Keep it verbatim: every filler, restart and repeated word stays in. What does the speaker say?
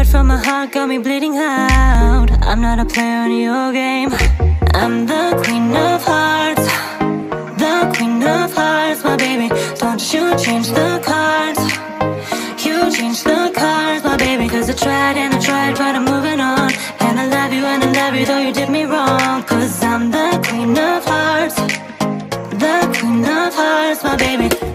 bullet from my heart got me bleeding out. I'm not a player in your game. I'm the queen of hearts, the queen of hearts, my baby. Don't you change the cards, you change the cards, my baby. Cause I tried and I tried, but I'm moving on. And I love you and I love you though you did me wrong. Cause I'm the queen of hearts, the queen of hearts, my baby.